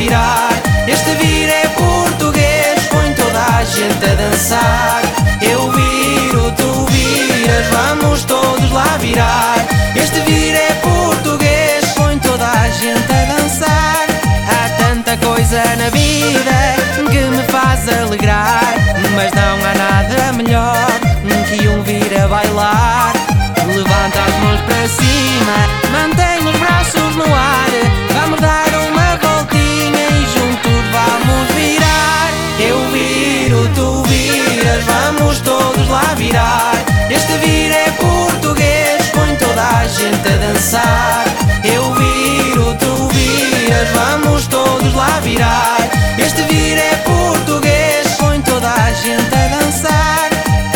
virar. Este vir é português, põe toda a gente a dançar. Eu viro, tu viras, vamos todos lá virar. Este vir é português, põe toda a gente a dançar. Há tanta coisa na vida que me faz alegrar, mas não há nada melhor que um vir a bailar. Levanta as mãos para cima, mantém os braços no ar. Vamos dar uma voltinha e juntos vamos virar. Eu viro, tu viras, vamos todos lá virar. Este vir é português, põe toda a gente a dançar. Eu viro, tu viras, vamos todos lá virar. Este vir é português, põe toda a gente a dançar.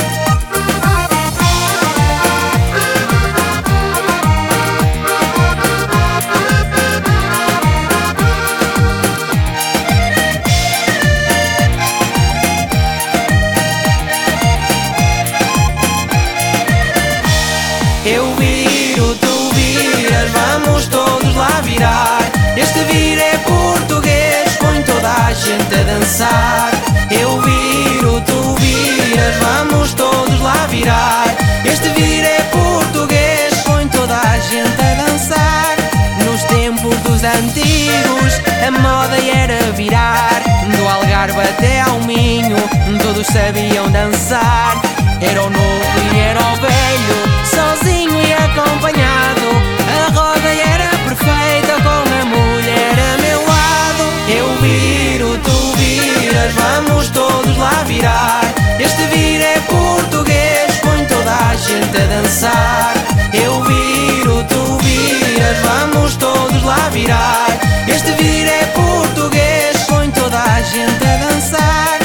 Eu viro, tu viras, vamos todos lá virar. Este vir é português, põe toda a gente a dançar. Eu viro, tu viras, vamos todos lá virar. Este vir é português, põe toda a gente a dançar. Nos tempos dos antigos, a moda era virar. Do Algarve até ao Minho, todos sabiam dançar. Era o novo e era o velho, sozinho e acompanhado. A roda era perfeita com a mulher a meu lado. Eu viro, tu viras, vamos todos lá virar. Este vir é português, põe toda a gente a dançar. Eu viro, tu viras, vamos todos lá virar. Este vir é português, põe toda a gente a dançar.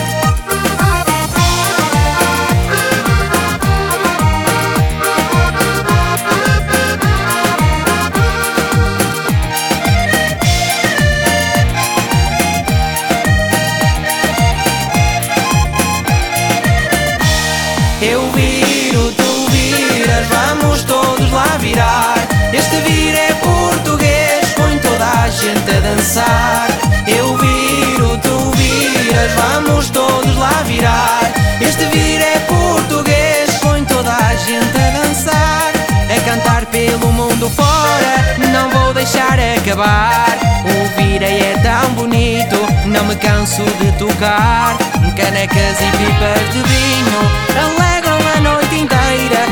Eu viro, tu viras, vamos todos lá virar. Este vir é português, põe toda a gente a dançar. Eu viro, tu viras, vamos todos lá virar. Este vir é português, põe toda a gente a dançar. A cantar pelo mundo fora, não vou deixar acabar. O vir é tão bonito, não me canso de tocar. Canecas e pipas de vinho alegram a noite inteira.